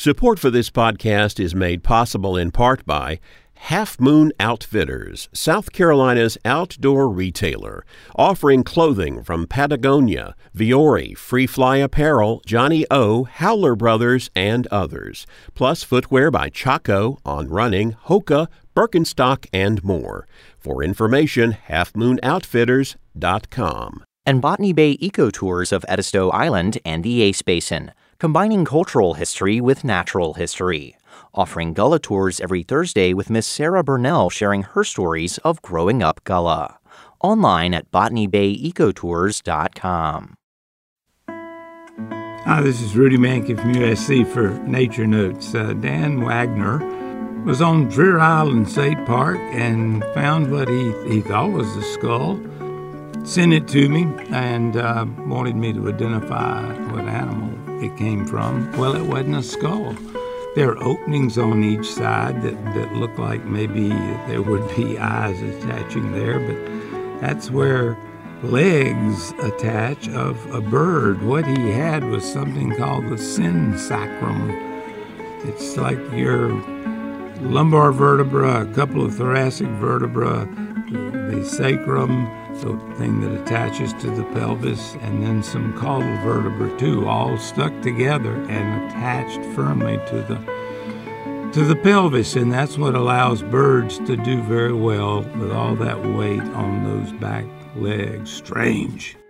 Support for this podcast is made possible in part by Half Moon Outfitters, South Carolina's outdoor retailer, offering clothing from Patagonia, Viore, Free Fly Apparel, Johnny O, Howler Brothers, and others, plus footwear by Chaco, On Running, Hoka, Birkenstock, and more. For information, halfmoonoutfitters.com. And Botany Bay Eco Tours of Edisto Island and the Ace Basin, combining cultural history with natural history. Offering Gullah tours every Thursday with Miss Sarah Burnell sharing her stories of growing up Gullah. Online at botanybayecotours.com. Hi, this is Rudy Mankey from USC for Nature Notes. Dan Wagner was on Dreer Island State Park and found what he thought was a skull. Sent it to me and wanted me to identify what animal it came from. Well, it wasn't a skull. There are openings on each side that look like maybe there would be eyes attaching there, but that's where legs attach of a bird. What he had was something called the synsacrum. It's like your lumbar vertebra, a couple of thoracic vertebrae, the sacrum, the thing that attaches to the pelvis, and then some caudal vertebrae too, all stuck together and attached firmly to the pelvis, and that's what allows birds to do very well with all that weight on those back legs. Strange.